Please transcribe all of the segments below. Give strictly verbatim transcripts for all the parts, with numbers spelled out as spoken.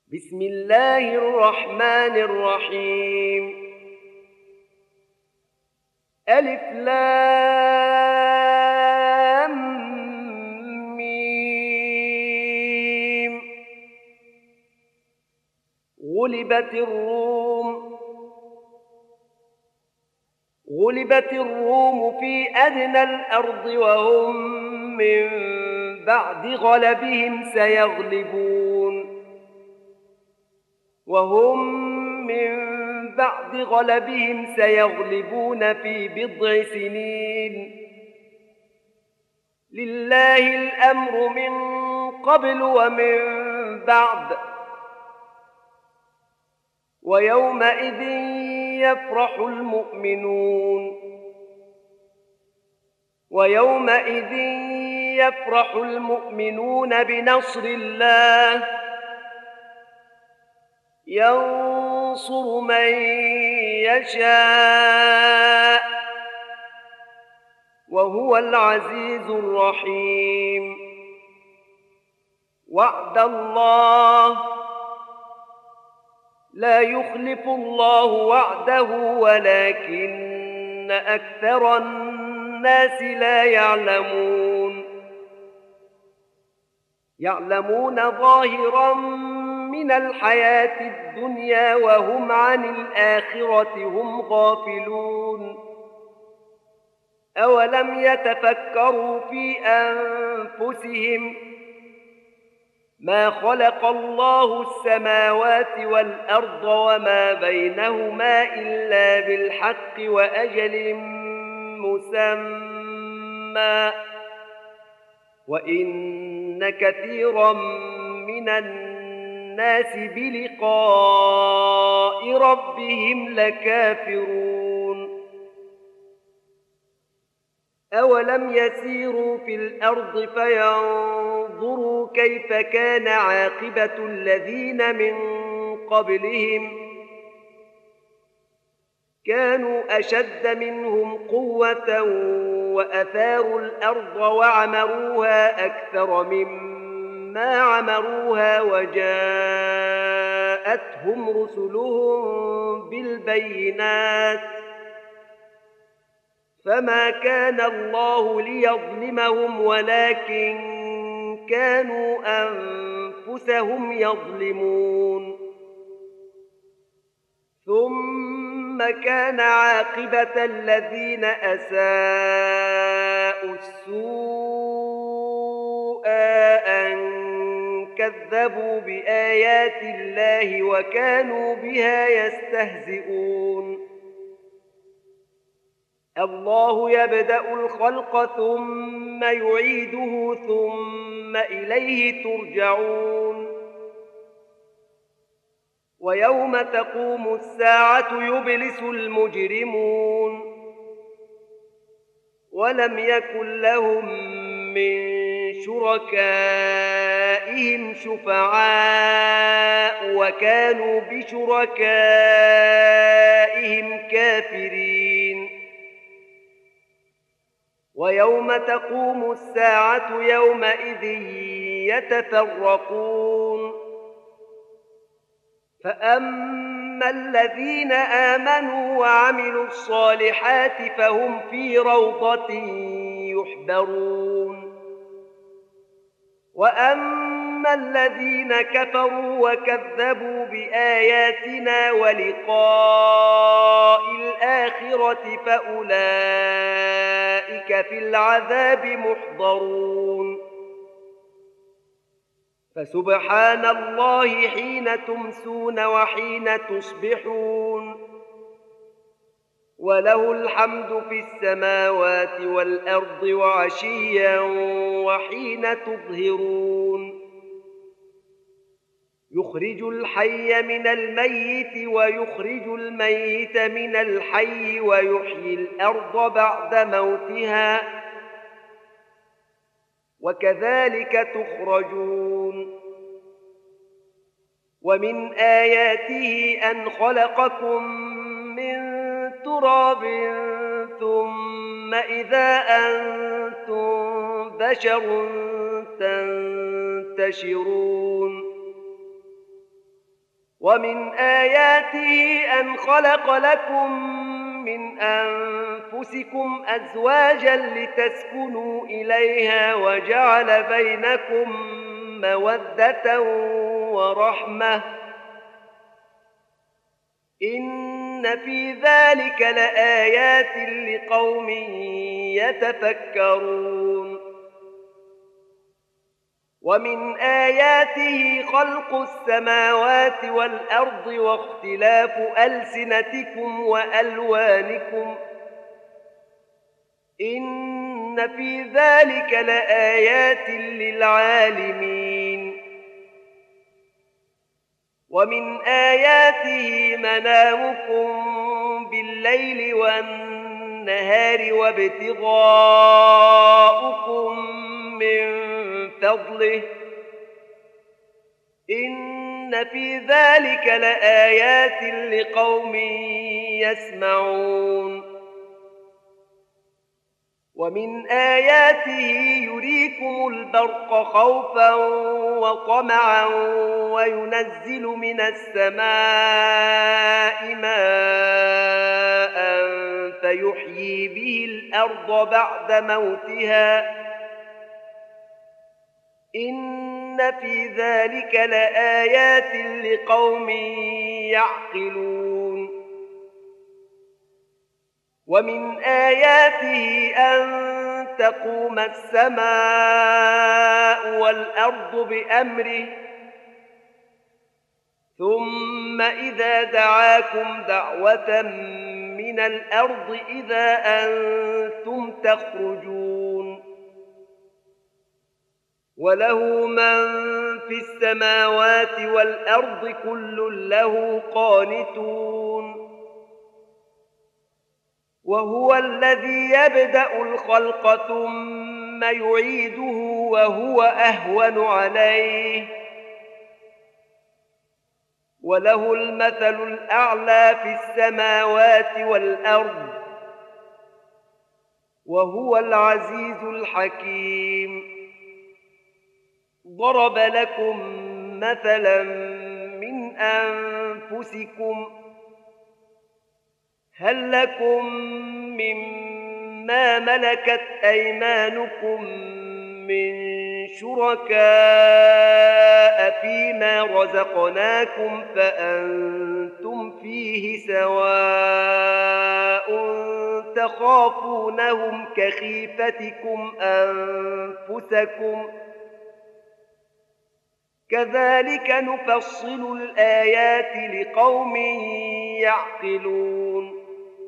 بسم الله الرحمن الرحيم. ألف لام ميم. غلبت الروم غلبت الروم في أدنى الأرض وهم من بعد غلبهم سيغلبون وهم من بعد غلبهم سيغلبون في بضع سنين. لله الأمر من قبل ومن بعد، ويومئذ يفرح المؤمنون ويومئذ يفرح المؤمنون بنصر الله، ينصر من يشاء وهو العزيز الرحيم. وعد الله، لا يخلف الله وعده ولكن أكثر الناس لا يعلمون. يعلمون ظاهرا من الحياة الدنيا وهم عن الآخرة هم غافلون. أولم يتفكروا في أنفسهم ما خلق الله السماوات والأرض وما بينهما إلا بالحق وأجل مسمى، وإن كثيرا من الناس بلقاء ربهم لكافرون. أولم يسيروا في الأرض فينظروا كيف كان عاقبة الذين من قبلهم، كانوا أشد منهم قوة وأثاروا الأرض وعمروها أكثر مما عمروها وجاءتهم رسلهم بالبينات، فما كان الله ليظلمهم ولكن كانوا أنفسهم يظلمون. ثم كان عاقبة الذين أساءوا السوء أن كذبوا بآيات الله وكانوا بها يستهزئون. الله يبدأ الخلق ثم يعيده ثم إليه ترجعون. ويوم تقوم الساعة يبلس المجرمون ولم يكن لهم من شركائهم شفعاء وكانوا بشركائهم كافرين. ويوم تقوم الساعة يومئذ يتفرقون، فأما الذين آمنوا وعملوا الصالحات فهم في روضة يحبرون، وأما الذين كفروا وكذبوا بآياتنا ولقاء الآخرة فأولئك في العذاب محضرون. فسبحان الله حين تمسون وحين تصبحون، وله الحمد في السماوات والأرض وعشيا وحين تظهرون. يخرج الحي من الميت ويخرج الميت من الحي ويحيي الأرض بعد موتها وكذلك تخرجون. ومن آياته أن خلقكم من تراب ثم إذا أنتم بشر تنتشرون. ومن آياته أن خلق لكم من أنفسكم أزواجا لتسكنوا إليها وجعل بينكم مودة ورحمة إن في ذلك لآيات لقوم يتفكرون ومن آياته خلق السماوات والأرض واختلاف ألسنتكم وألوانكم إن في ذلك لآيات للعالمين ومن آياته منامكم بالليل والنهار وابتغاؤكم من فضله إن في ذلك لآيات لقوم يسمعون ومن آياته يريكم البرق خوفا وطمعا وينزل من السماء ماء فيحيي به الأرض بعد موتها إن في ذلك لآيات لقوم يعقلون ومن آياته أن تقوم السماء والأرض بأمره ثم إذا دعاكم دعوة من الأرض إذا أنتم تخرجون وله من في السماوات والأرض كل له قانتون وهو الذي يبدأ الخلق ثم يعيده وهو أهون عليه وله المثل الأعلى في السماوات والأرض وهو العزيز الحكيم ضرب لكم مثلا من أنفسكم هل لكم مما ملكت أيمانكم من شركاء فيما رزقناكم فأنتم فيه سواء تخافونهم كخيفتكم أنفسكم كذلك نفصل الآيات لقوم يعقلون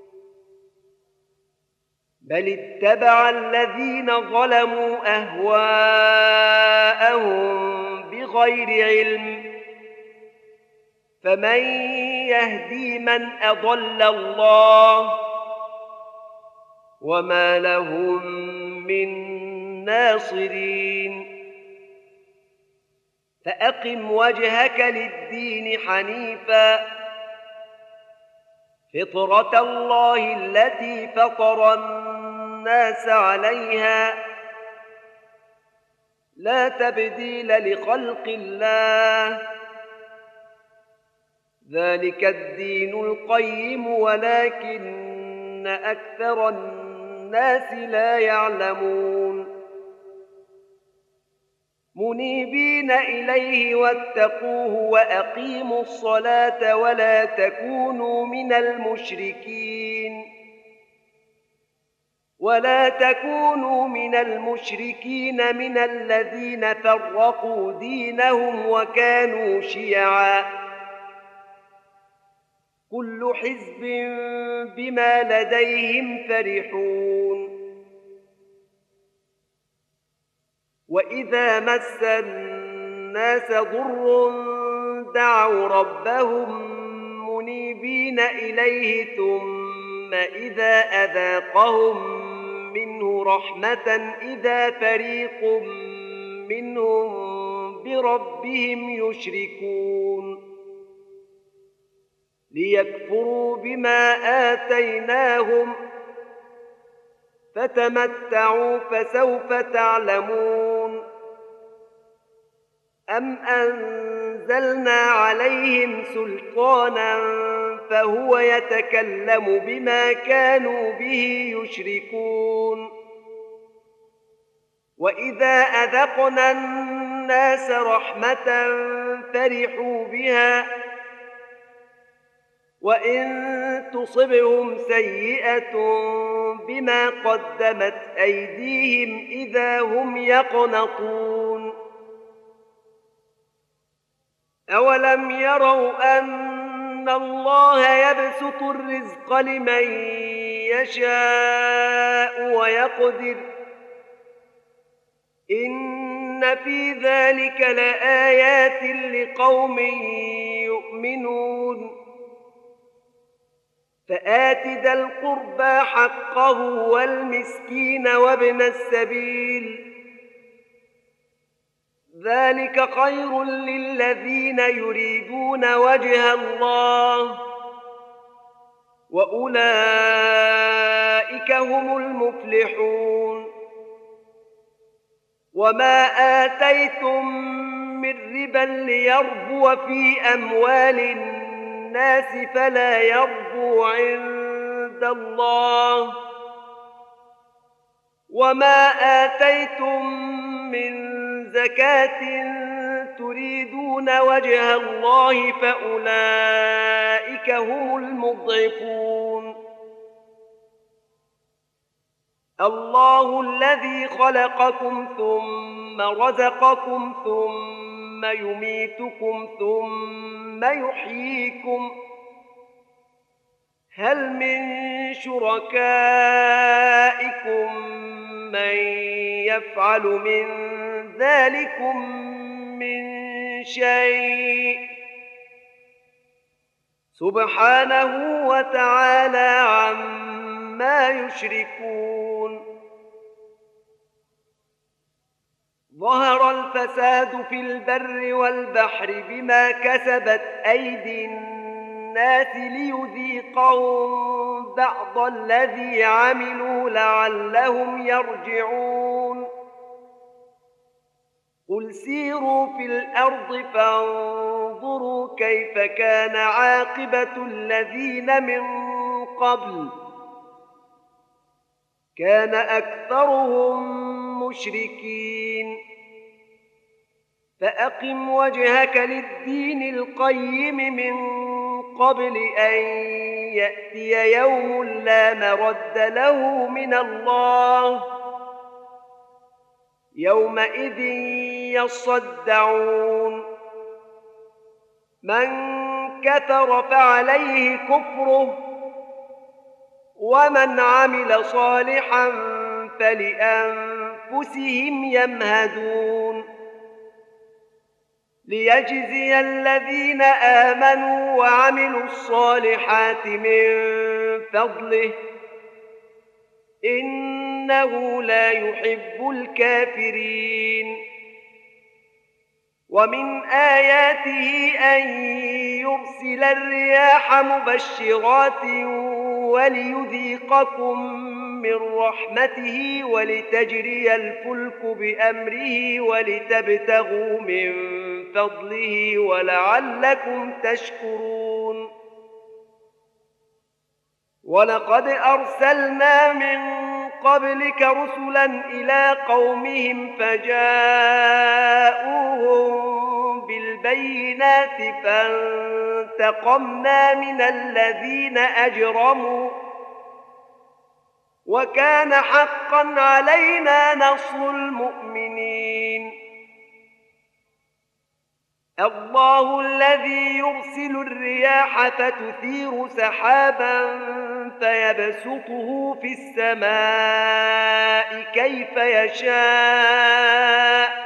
بل اتبع الذين ظلموا أهواءهم بغير علم فمن يهدي من أضل الله وما لهم من ناصرين فأقم وجهك للدين حنيفا فطرة الله التي فطر الناس عليها لا تبديل لخلق الله ذلك الدين القيم ولكن أكثر الناس لا يعلمون منيبين إليه واتقوه وأقيموا الصلاة ولا تكونوا من المشركين ولا تكونوا من المشركين من الذين فرقوا دينهم وكانوا شيعا كل حزب بما لديهم فرحون وإذا مس الناس ضر دعوا ربهم منيبين إليه ثم إذا أذاقهم منه رحمة إذا فريق منهم بربهم يشركون ليكفروا بما آتيناهم فتمتعوا فسوف تعلمون أم أنزلنا عليهم سلطانا فهو يتكلم بما كانوا به يشركون وإذا أذقنا الناس رحمة فرحوا بها وإن تصبهم سيئة بما قدمت أيديهم إذا هم يقنطون أولم يروا أن الله يبسط الرزق لمن يشاء ويقدر إن في ذلك لآيات لقوم يؤمنون فآت ذا القربى حقه والمسكين وابن السبيل ذلك خير للذين يريدون وجه الله وأولئك هم المفلحون وما آتيتم من ربا ليربو في أموال الناس فلا يربو عند الله وما آتيتم من زكاة تريدون وجه الله فأولئك هم المضعفون الله الذي خلقكم ثم رزقكم ثم يميتكم ثم يحييكم هل من شركائكم من يفعل من ذلكم من شيء سبحانه وتعالى عما يشركون ظهر الفساد في البر والبحر بما كسبت أيدي الناس ليذيقهم بعض الذي عملوا لعلهم يرجعون قل سيروا في الأرض فانظروا كيف كان عاقبة الذين من قبل كان أكثرهم مشركين فأقم وجهك للدين القيم من قبل أن يأتي يوم لا مرد له من الله يومئذ يصدعون من كفر فعليه كفره ومن عمل صالحا فلأنفسهم يمهدون ليجزي الذين آمنوا وعملوا الصالحات من فضله إنه لا يحب الكافرين ومن آياته أن يرسل الرياح مبشرات وليذيقكم من رحمته ولتجري الفلك بأمره ولتبتغوا من فضله ولعلكم تشكرون ولقد أرسلنا من قبلك رسلا إلى قومهم فجاءوهم بالبينات فانتقمنا من الذين أجرموا وكان حقا علينا نصر المؤمنين الله الذي يرسل الرياح فتثير سحابا فيبسطه في السماء كيف يشاء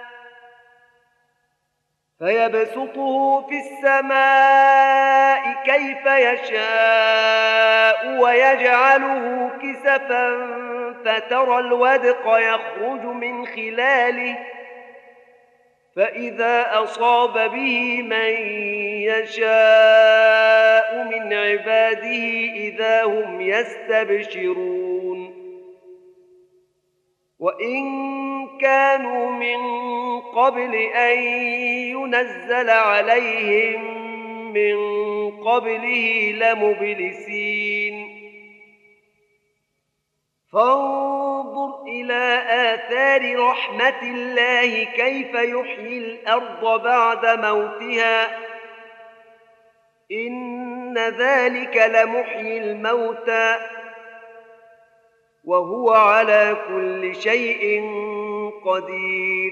فيبسطه في السماء كيف يشاء ويجعله كسفا فترى الودق يخرج من خلاله فإذا أصاب به من يشاء من عباده إذا هم يستبشرون وإن كانوا من قبل أن ينزل عليهم من قبله لمبلسين فانظر إلى آثار رحمة الله كيف يحيي الأرض بعد موتها إن ذلك لمحيي الموتى وهو على كل شيء قدير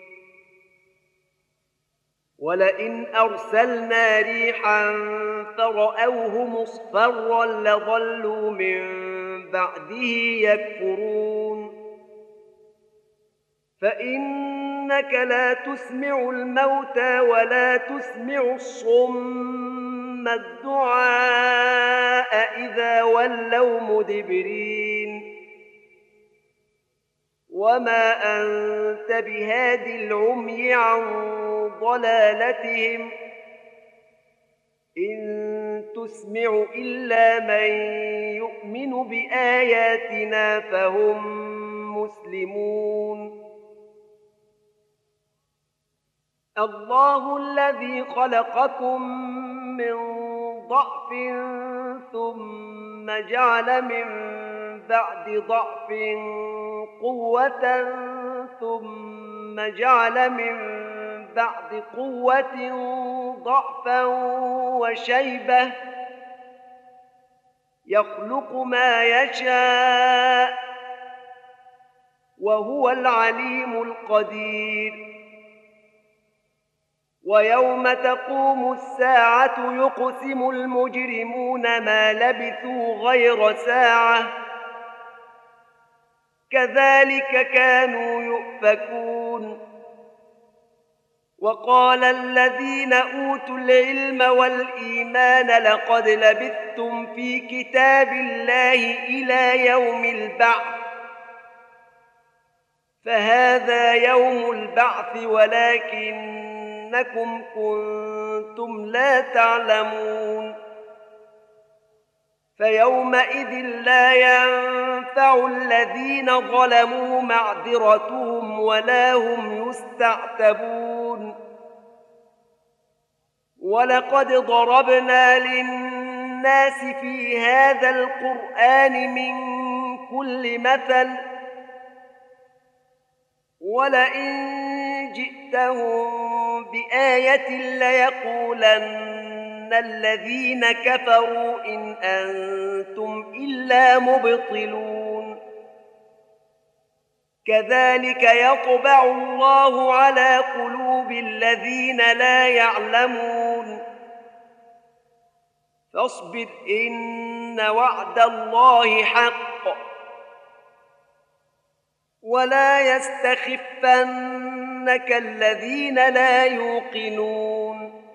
ولئن أرسلنا ريحا فرأوه مصفرا لظلوا من بعده يكفرون فإنك لا تسمع الموتى ولا تسمع الصم الدعاء إذا ولوا مدبرين وما أنت بهاد العمي عن ضلالتهم إن تسمع إلا من يؤمن بآياتنا فهم مسلمون الله الذي خلقكم من ضعف ثم جعل من بعد ضعف قوة ثم جعل من بعد قوة ضعفا وشيبة يخلق ما يشاء وهو العليم القدير ويوم تقوم الساعة يقسم المجرمون ما لبثوا غير ساعة كذلك كانوا يؤفكون وقال الذين أوتوا العلم والإيمان لقد لبثتم في كتاب الله إلى يوم البعث فهذا يوم البعث ولكنكم كنتم لا تعلمون فيومئذ لا ينفع الذين ظلموا معذرتهم ولا هم يستعتبون ولقد ضربنا للناس في هذا القرآن من كل مثل ولئن جئتهم بآية ليقولن الذين كفروا إن أنتم إلا مبطلون كذلك يطبع الله على قلوب الذين لا يعلمون فاصبر إن وعد الله حق ولا يستخفنك الذين لا يوقنون